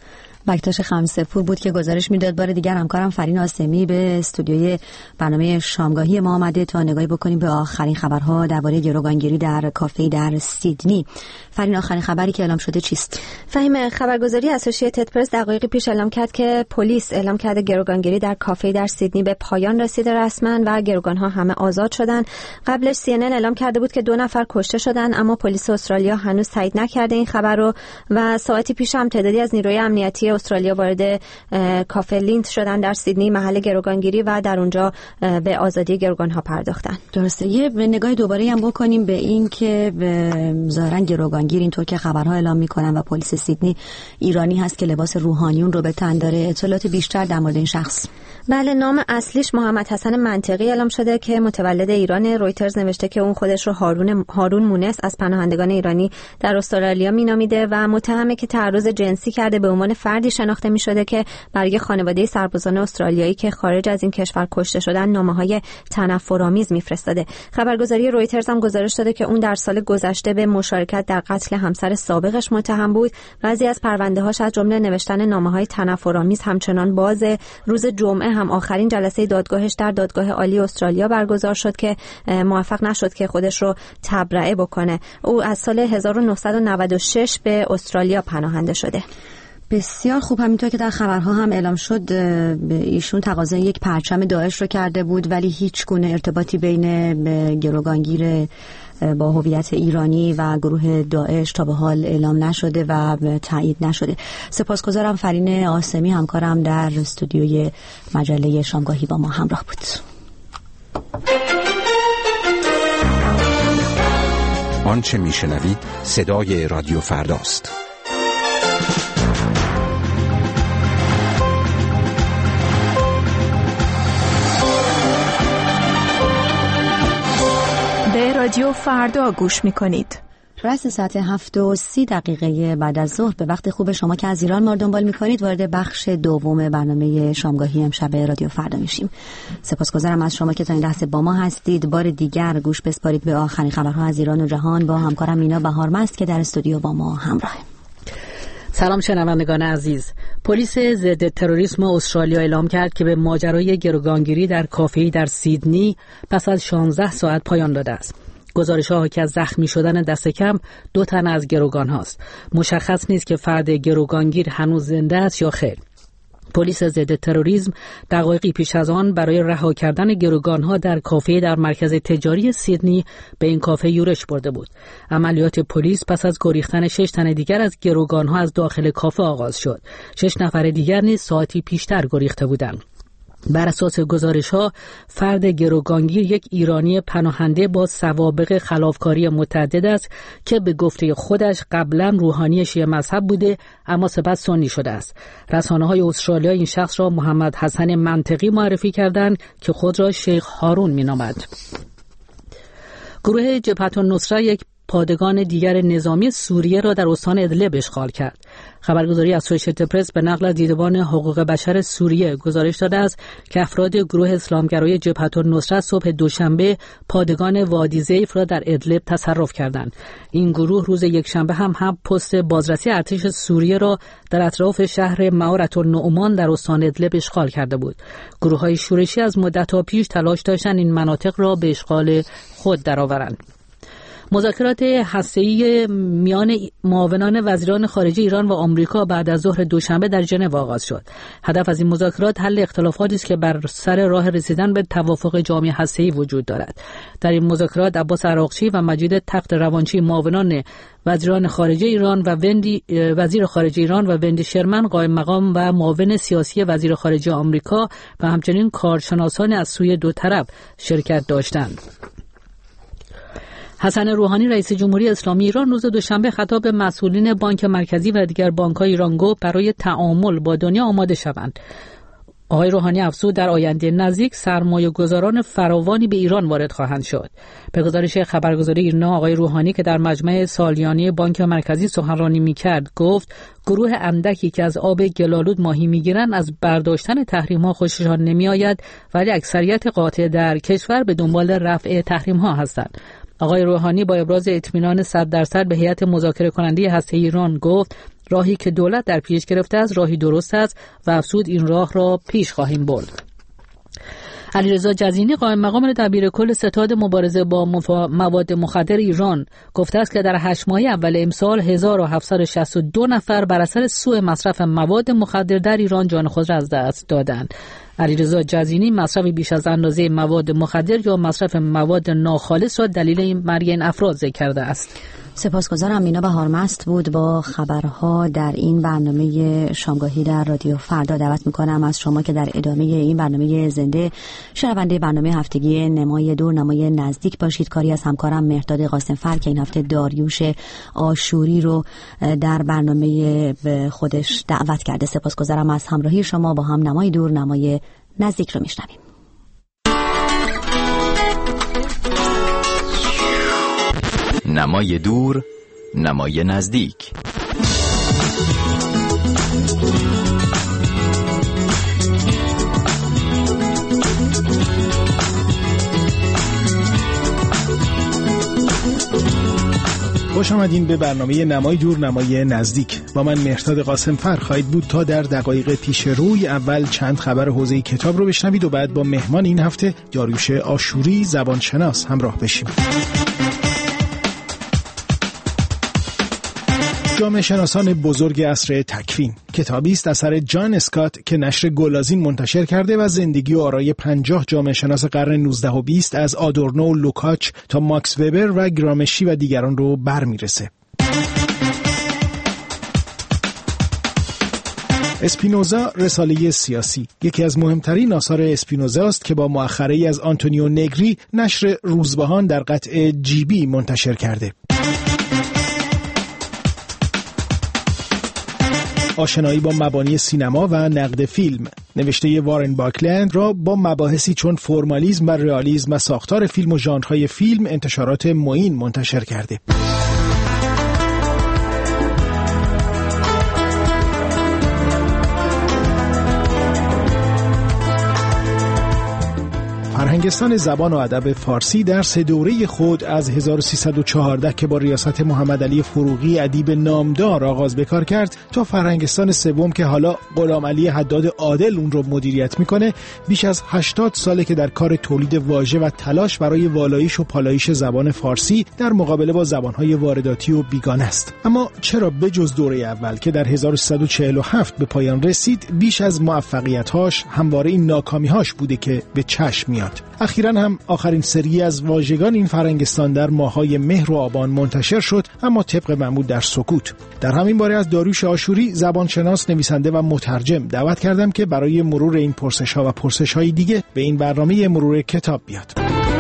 بکتاش خمسه‌پور بود که گزارش میداد. بار دیگر همکارم فرین آسمی به استودیوی برنامه شامگاهی ما آمده تا نگاهی بکنیم به آخرین خبرها درباره گروگانگیری در کافه در سیدنی. فرین، آخرین خبری که اعلام شده چیست؟ فهیم، خبرگزاری اسوسییتد پرس دقایقی پیش اعلام کرد که پلیس اعلام کرده گروگانگیری در کافه در سیدنی به پایان رسیده رسما و گروگانها همه آزاد شدن. قبلش CNN اعلام کرده بود که 2 نفر کشته شدن، اما پلیس استرالیا هنوز تایید نکرده این خبر رو و ساعتی پیش هم تعدادی از نیروی امنیتی استرالیا وارد کافه لینت شدن در سیدنی، محل گروگانگیری، و در اونجا به آزادی گروگانها پرداختن. درسته. یه نگاه دوباره هم بکنیم به این که ظاهرا گروگانگیر اینطور که خبرها اعلام میکنن و پلیس سیدنی ایرانی هست که لباس روحانیون رو به تن داره. اطلاعات بیشتر در مورد این شخص؟ بله، نام اصلیش محمد حسن منطقی اعلام شده که متولد ایران. رویترز نوشته که اون خودش رو هارون مونس از پناهندگان ایرانی در استرالیا مینامیده و متهمه که تعرض جنسی کرده. به عنوان فردی شناخته می‌شده که برای خانواده سربازان استرالیایی که خارج از این کشور کشته شدن نامه‌های تنفرآمیز میفرستاده. خبرگزاری رویترز هم گزارش داده که اون در سال گذشته به مشارکت در قتل همسر سابقش متهم بود. بعضی از پرونده‌هاش از جمله نوشتن نامه‌های تنفرآمیز همچنان باز. روز جمعه هم آخرین جلسه دادگاهش در دادگاه عالی استرالیا برگزار شد که موفق نشد که خودش رو تبرئه بکنه. او از سال 1996 به استرالیا پناهنده شده. بسیار خوب. همینطور که در خبرها هم اعلام شد ایشون تقاضای یک پرچم داعش رو کرده بود، ولی هیچ گونه ارتباطی بین گروگانگیر با هویت ایرانی و گروه داعش تا به حال اعلام نشده و تایید نشده. سپاسگزارم. فرین آسمی همکارم در استودیوی مجله شامگاهی با ما همراه بود. آنچه میشنوید صدای رادیو فرداست. به رادیو فردا گوش میکنید. رأس ساعت 7:30 بعد از ظهر به وقت خوب شما که از ایران ما دنبال میکنید وارد بخش دوم برنامه شامگاهی امشب رادیو فردا میشیم. سپاسگزارم از شما که تا این لحظه با ما هستید. بار دیگر گوش بسپارید به آخرین خبرها از ایران و جهان با همکارم مینا بهارمست که در استودیو با ما همراهه. سلام شنوندگان عزیز. پلیس ضد تروریسم استرالیا اعلام کرد که به ماجرای گروگانگیری در کافه‌ای در سیدنی پس از 16 ساعت پایان داده است. گزارش‌ها حاکی از زخمی شدن دست کم 2 تن از گروگان هاست. مشخص نیست که فرد گروگانگیر هنوز زنده است یا خیر. پلیس ضد تروریسم دقایقی پیش از آن برای رها کردن گروگان‌ها در کافه در مرکز تجاری سیدنی به این کافه یورش برده بود. عملیات پلیس پس از گریختن 6 تن دیگر از گروگان‌ها از داخل کافه آغاز شد. 6 نفر دیگر نیز ساعتی پیشتر گریخته بودند. بر اساس گزارش‌ها فرد گروگانگیر یک ایرانی پناهنده با سوابق خلافکاری متعدد است که به گفته خودش قبلا روحانی شیعه مذهب بوده اما سپس سنی شده است. رسانه‌های استرالیا این شخص را محمد حسن منطقی معرفی کردند که خود را شیخ هارون می‌نامد. گروه جبهة النصره یک پادگان دیگر نظامی سوریه را در استان ادلب اشغال کرد. خبرگزاری اسوسییتد پرس به نقل از دیدبان حقوق بشر سوریه گزارش داده است که افراد گروه اسلامگرای جبهة النصره صبح دوشنبه پادگان وادی زیف را در ادلب تصرف کردند. این گروه روز یکشنبه هم پست بازرسی ارتش سوریه را در اطراف شهر معارة النعمان در استان ادلب اشغال کرده بود. گروه‌های شورشی از مدت‌ها پیش تلاش داشتند این مناطق را به اشغال خود درآورند. مذاکرات هسته‌ای میان معاونان وزیران خارجه ایران و آمریکا بعد از ظهر دوشنبه در ژنو آغاز شد. هدف از این مذاکرات حل اختلافاتی است که بر سر راه رسیدن به توافق جامع هسته‌ای وجود دارد. در این مذاکرات عباس عراقچی و مجید تخت روانچی معاونان وزیران خارجه ایران و وزیر خارجه ایران و وندی شرمن قائم مقام و معاون سیاسی وزیر خارجه آمریکا و همچنین کارشناسان از سوی دو طرف شرکت داشتند. حسن روحانی رئیس جمهوری اسلامی ایران روز دوشنبه خطاب به مسئولین بانک مرکزی و دیگر بانک‌های ایران گفت برای تعامل با دنیا آماده شوند. آقای روحانی افزود در آینده نزدیک سرمایه‌گذاران فراوانی به ایران وارد خواهند شد. به گزارش خبرگزاری ایرنا آقای روحانی که در مجمع سالیانه بانک مرکزی سخنرانی می‌کرد گفت گروه اندکی که از آب گلالود ماهی می‌گیرند از برداشتن تحریم‌ها خوششان نمی‌آید ولی اکثریت قاطع در کشور به دنبال رفع تحریم‌ها هستند. آقای روحانی با ابراز اطمینان 100% به هیئت مذاکره کننده هسته ایران گفت راهی که دولت در پیش گرفته است راهی درست است و افزود این راه را پیش خواهیم برد. علیرضا جزینی قائم مقام دبیر کل ستاد مبارزه با مواد مخدر ایران گفته است که در 8 ماه اول امسال 1762 نفر بر اثر سوء مصرف مواد مخدر در ایران جان خود را از دست دادند. علیرضا جزینی مصرف بیش از اندازه مواد مخدر یا مصرف مواد ناخالص را دلیل مرگ این افراد ذکر کرده است. سپاسگزارم. مینا بهارمست بود با خبرها در این برنامه شامگاهی در رادیو فردا. دعوت میکنم از شما که در ادامه این برنامه زنده شنونده برنامه هفتگی نمای دور نمای نزدیک باشید. کاری از همکارم مهرداد قاسمفر که این هفته داریوش آشوری رو در برنامه خودش دعوت کرده. سپاسگزارم از همراهی شما. با هم نمای دور نمای نزدیک رو میشنویم. نمای دور نمای نزدیک. خوش آمدین به برنامه نمای دور نمای نزدیک. با من مهرداد قاسمفر خواهید بود تا در دقایق پیش روی اول چند خبر حوزه کتاب رو بشنوید و بعد با مهمان این هفته داریوش آشوری زبانشناس همراه بشیم. جامعه شناسان بزرگ عصر تکوین کتابی است اثر جان اسکات که نشر گلازین منتشر کرده و زندگی و آرای 50 جامعه شناس قرن 19 و 20 از آدورنو و لوکاچ تا ماکس وبر و گرامشی و دیگران رو برمیرسه. اسپینوزا رساله سیاسی یکی از مهمترین آثار اسپینوزا است که با مؤخره‌ای از آنتونیو نگری نشر روزبهان در قطعه جیبی منتشر کرده. آشنایی با مبانی سینما و نقد فیلم نوشته وارن باکلند را با مباحثی چون فرمالیسم و رئالیسم و ساختار فیلم و ژانرهای فیلم انتشارات معین منتشر کرده. فرهنگستان زبان و ادب فارسی در 3 دوره خود از 1314 که با ریاست محمد علی فروغی ادیب نامدار آغاز به کار کرد تا فرهنگستان سوم که حالا غلام علی حداد عادل اون رو مدیریت میکنه، بیش از 80 ساله که در کار تولید واژه و تلاش برای والایش و پالایش زبان فارسی در مقابله با زبانهای وارداتی و بیگانه است. اما چرا بجز دوره اول که در 1347 به پایان رسید بیش از موفقیت‌هاش همواره این ناکامی‌هاش بوده که به چشم میاد؟ اخیراً هم آخرین سری از واژگان این فرهنگستان در ماه‌های مهر و آبان منتشر شد، اما طبق معمول در سکوت. در همین باره از داریوش آشوری زبانشناس، نویسنده و مترجم دعوت کردم که برای مرور این پرسش‌ها و پرسش‌های دیگه به این برنامه مرور کتاب بیاد.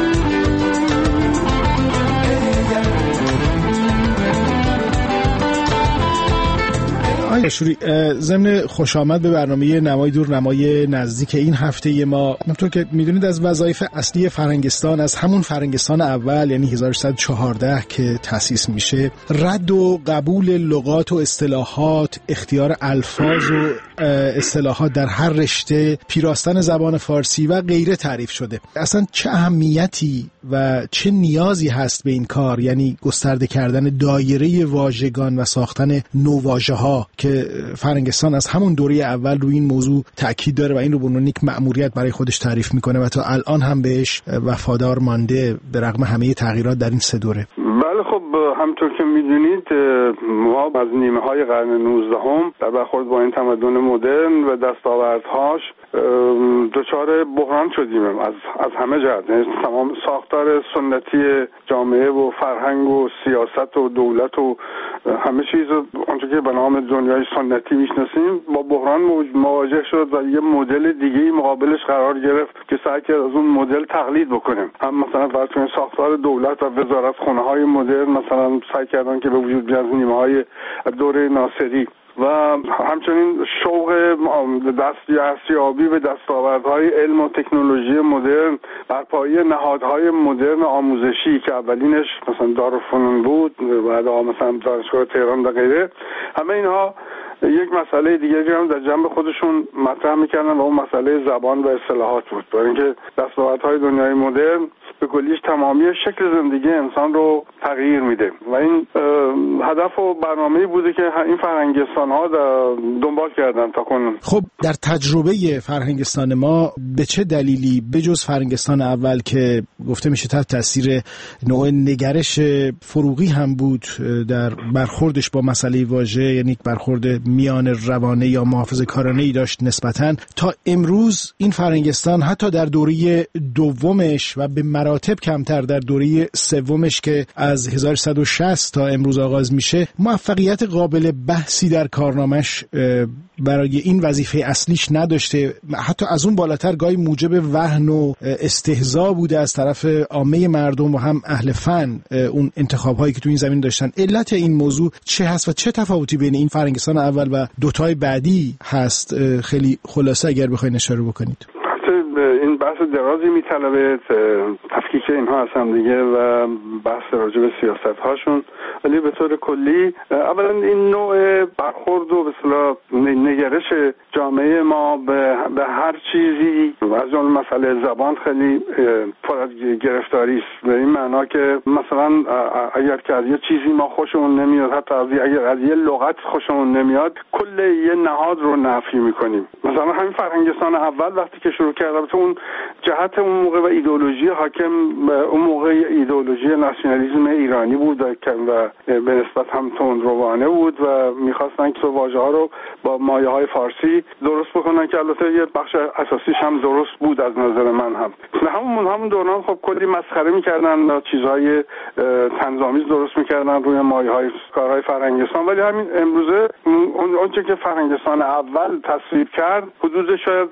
آشوری، ضمن خوش آمد به برنامه نمای دور نمای نزدیک این هفته ما. همونطور که میدونید از وظایف اصلی فرهنگستان از همون فرهنگستان اول یعنی 1314 که تأسیس میشه رد و قبول لغات و اصطلاحات، اختیار الفاظ و اصطلاحات در هر رشته، پیراستن زبان فارسی و غیره تعریف شده. اصلا چه اهمیتی و چه نیازی هست به این کار، یعنی گسترده کردن دایره واژگان و ساختن نوواژه‌ها که فرهنگستان از همون دوره اول روی این موضوع تأکید داره و این رو به عنوان یک مأموریت برای خودش تعریف میکنه و تا الان هم بهش وفادار مانده به رغم همه تغییرات در این 3 دوره. بله، خب همطور که میدونید ما از نیمه های قرن 19 در برخورد با این تمدن مدرن و دستاوردهاش دچار بحران شدیم از همه جهت. تمام ساختار سنتی جامعه و فرهنگ و سیاست و دولت و همه چیز اونجا که به نام دنیای سنتی میشناسیم با بحران مواجه شد و یه مدل دیگه‌ای مقابلش قرار گرفت که سعی کرد از اون مدل تقلید بکنیم. هم مثلا فرض کنید ساختار دولت و وزارتخانه‌های مدرن مثلا سعی کردن که به وجود بیاد نیمه‌های دوره ناصری و همچنین شوق دستیابی به دستاوردهای علم و تکنولوژی مدرن بر پایه نهادهای مدرن آموزشی که اولینش مثلا دارالفنون بود، بعد مثلا دانشگاه تهران و غیره، همه اینها یک مسئله دیگری هم در جنب خودشون مطرح میکردن و اون مسئله زبان و اصطلاحات بود، برای اینکه دستاوردهای دنیای مدرن به کلیش تمامی شکل زندگی انسان رو تغییر میده و این هدف و برنامه‌ای بوده که این فرهنگستان‌ها دنبال کردن تا کنون. خب در تجربه فرهنگستان ما به چه دلیلی بجز فرهنگستان اول که گفته میشه تحت تاثیر نوع نگرش فروغی هم بود در برخوردش با مسئله واژه، یعنی برخورد میان روانه یا محافظه‌کارانه‌ای داشت نسبتاً، تا امروز این فرهنگستان حتی در دوره دومش و به مراتب کمتر در دوره سومش که از 1160 تا امروز آغاز میشه موفقیت قابل بحثی در کارنامش برای این وظیفه اصلیش نداشته، حتی از اون بالاتر گاهی موجب وهن و استهزاء بوده از طرف عامه مردم و هم اهل فن اون انتخاب‌هایی که تو این زمین داشتن. علت این موضوع چه هست و چه تفاوتی بین این فرهنگستان اول و دوتای بعدی هست؟ خیلی خلاصه اگر بخواید اشاره بکنید. این بحث درازی میطلبه تفکیک اینها از هم دیگه و بحث راجع به سیاست هاشون، ولی به طور کلی اولا این نوع برخورد و به اصطلاح نگرش جامعه ما به هر چیزی از اون مسئله زبان خیلی پر از گرفتاری است، به این معنا که مثلا اگر که از یه چیزی ما خوشمون نمیاد، حتی اگر از یه لغت خوشمون نمیاد، کل یه نهاد رو نفی میکنیم. مثلا همین فرهنگستان اول وقتی که شروع کردم تو اون جهت اون موقع و ایدئولوژی حاکم اون موقع ایدئولوژی ناسیونالیسم ایرانی بود و به نسبت هم تندروانه بود و میخواستن که واژه ها رو با مایه های فارسی درست بکنن که البته یه بخش اساسیش هم درست بود از نظر من هم. همون دوران خب کلی مسخره میکردن، چیزهای طنزآمیز درست میکردن روی مایه های کارهای فرهنگستان، ولی همین امروزه اونچه که فرهنگستان اول تصویب کرد حدود شاید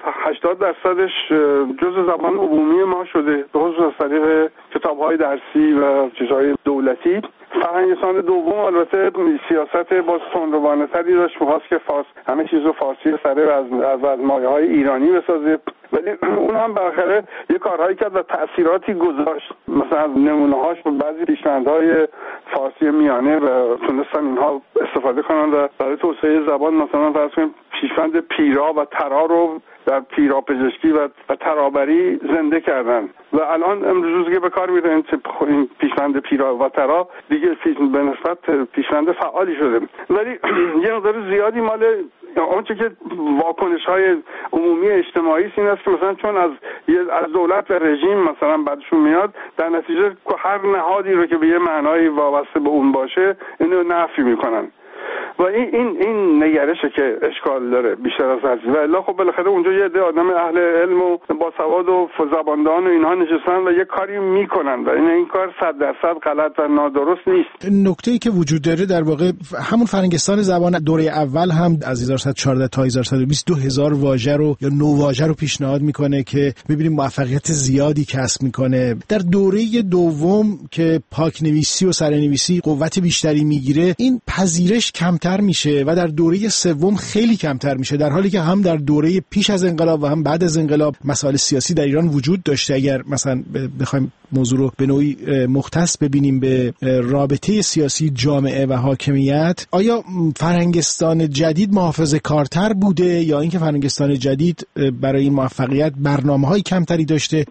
80% جزء زبان عمومی ما شده، به خصوص از طریق کتاب‌های درسی و چیزهای دولتی. فرهنگستان دوم البته سیاست باز تندروانه‌تری داشت، می‌خواست که همه چیز رو فارسی سره از مایه‌های ایرانی بسازه، ولی اون هم بالاخره یه کارهایی کرد و تأثیراتی گذاشت. مثلا نمونه‌هاش بعضی پیشنهادهای فارسی میانه و تونستن اینها استفاده کنن و برای توسعه زبان مثلا فرض کنیم پیشوند پیرا و ترا رو در پیراپزشکی و ترابری زنده کردن و الان امروز که به کار میره این پیشوند پیرا و ترا دیگه به نسبت پیشوند فعالی شده، ولی یه مقدار زیادی مال اونچه که واکنش‌های عمومی اجتماعی این است که مثلا چون از دولت و رژیم مثلا بعدشون میاد، در نتیجه هر نهادی رو که به یه معنایی وابسته به اون باشه اینو نفی میکنن و این نگرشه که اشکال داره بیشتر از هر چیز. و الا خب بالاخره اونجا یه عده آدم اهل علم و با سواد و زباندان و اینها نشستن و یه کاری میکنن و این کار 100% غلط و نادرست نیست. نکته‌ای که وجود داره در واقع همون فرهنگستان زبان دوره اول هم از 1114 تا 1120 2000 واژه رو یا نوواژه رو پیشنهاد میکنه که ببینیم موفقیت زیادی کسب میکنه. در دوره دوم که پاک‌نویسی و سرنویسی قوت بیشتری میگیره، این پذیرش کمتر میشه و در دوره سوم خیلی کمتر میشه، در حالی که هم در دوره پیش از انقلاب و هم بعد از انقلاب مسائل سیاسی در ایران وجود داشته. اگر مثلا بخوایم موضوع رو به نوعی مختص ببینیم به رابطه سیاسی جامعه و حاکمیت، آیا فرهنگستان جدید محافظه‌کارتر بوده یا اینکه فرهنگستان جدید برای این موفقیت برنامه‌های کمتری داشته؟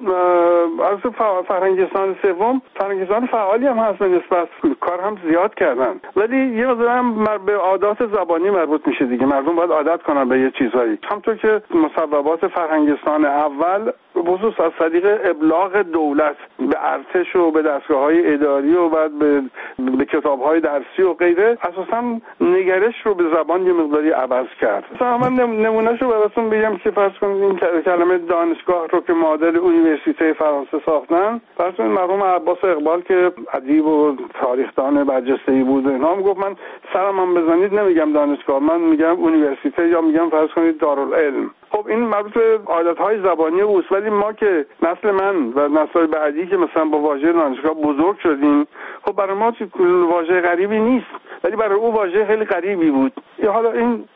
از فرهنگستان سوم فرهنگستان فعالی هم هست، نسبت کار هم زیاد کردن، ولی یه مقدار هم به عادات زبانی مربوط میشه دیگه. مردم باید عادت کنن به یه چیزهایی، همونطور که مصوبات فرهنگستان اول خصوص از طریق ابلاغ دولت به ارتش و به دستگاه‌های اداری و بعد به کتاب‌های درسی و غیره اساساً نگرش رو به زبان یه مقداری عوض کرد. مثلا من نمونهشو براتون بگم که فرض کنید این کلمه دانشگاه رو که مدل یونیورسیته فرانسه ساختن، فرض کنید مرحوم عباس اقبال که ادیب و تاریخدان برجسته‌ای بود، اینا میگفت من سرم بزنید نمیگم دانشگاه، من میگم یونیورسیته یا میگم فرض کنید دارالعلم. خب این مربوط به عادت‌های زبانی اوست، ولی ما که نسل من و نسل بعدی که مثلا با واژه دانشگاه بزرگ شدیم، خب برای ما واژه غریبی نیست، ولی برای او واژه خیلی غریبی بود. حالا این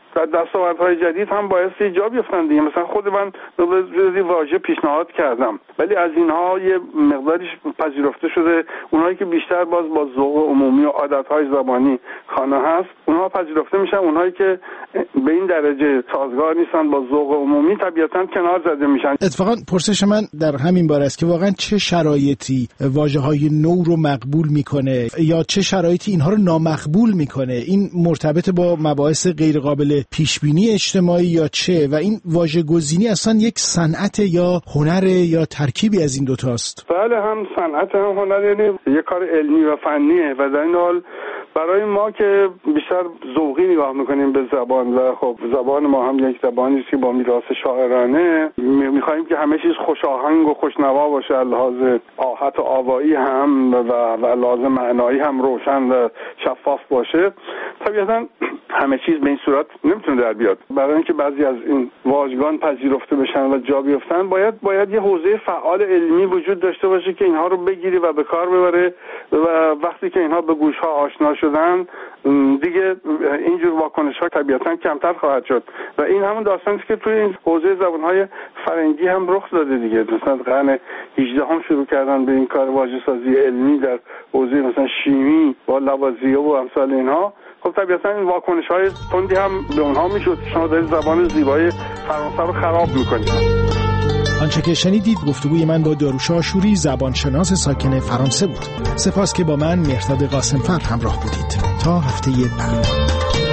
در دستاوردهای جدید هم باعث جا بیفتن دیگه. مثلا خود من روزی واژه پیشنهاد کردم ولی از اینها یه مقداریش پذیرفته شده. اونایی که بیشتر با ذوق عمومی و عادتهای زبانی خانه هست اونها پذیرفته میشن، اونایی که به این درجه سازگار نیستن با ذوق عمومی طبیعتاً کنار زده میشن. اتفاقا پرسش من در همین باره است که واقعا چه شرایطی واژه‌های نو رو مقبول میکنه یا چه شرایطی اینها رو نامقبول میکنه؟ این مرتبط با مباحث غیر قابل پیش بینی اجتماعی یا چه؟ و این واژه‌گزینی اصلا یک صنعت یا هنر یا ترکیبی از این دو تاست؟ بله، هم صنعت هم هنر، یعنی یک کار علمی و فنیه و در این حال برای ما که بیشتر ذوقی نگاه میکنیم به زبان و خب زبان ما هم یک زبانی است که با میراث شاعرانه، میخوایم که همه چیز خوش آهنگ و خوشنوا باشه، لحاظ آحت و آوایی هم و لحاظ معنایی هم روشن و شفاف باشه. طبیعتا همه چیز به این صورت نمیتونه در بیاد. برای اینکه بعضی از این واژگان پذیرفته بشن و جا بیفتن باید یه حوزه فعال علمی وجود داشته باشه که اینها رو بگیری و به کار ببره و وقتی که اینها به گوش‌ها آشنا شدن دیگه اینجور واکنش‌ها طبیعتاً کمتر خواهد شد و این همون داستانی است که توی این حوزه زبان‌های فرنگی هم رخ داده دیگه. مثلا قرن 18 هم شروع کردن به این کار واژه‌سازی علمی در حوزه مثلا شیمی با لوازیه و امثال اینها. خب طبیعتاً این واکنش‌های تندی هم به اونها میشد. شما دارید زبان زیبای فرانسه رو خراب می‌کنید. آنچه که شنیدید گفتگوی من با داروش آشوری، زبانشناس ساکن فرانسه بود. سپاس که با من مهرداد قاسم‌فر همراه بودید. تا هفته بعد.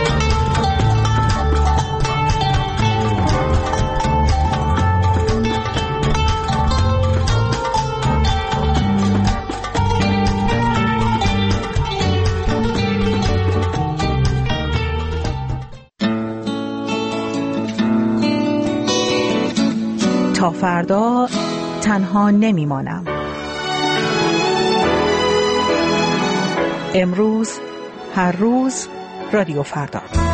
تا فردا تنها نمیمانم. امروز، هر روز، رادیو فردا.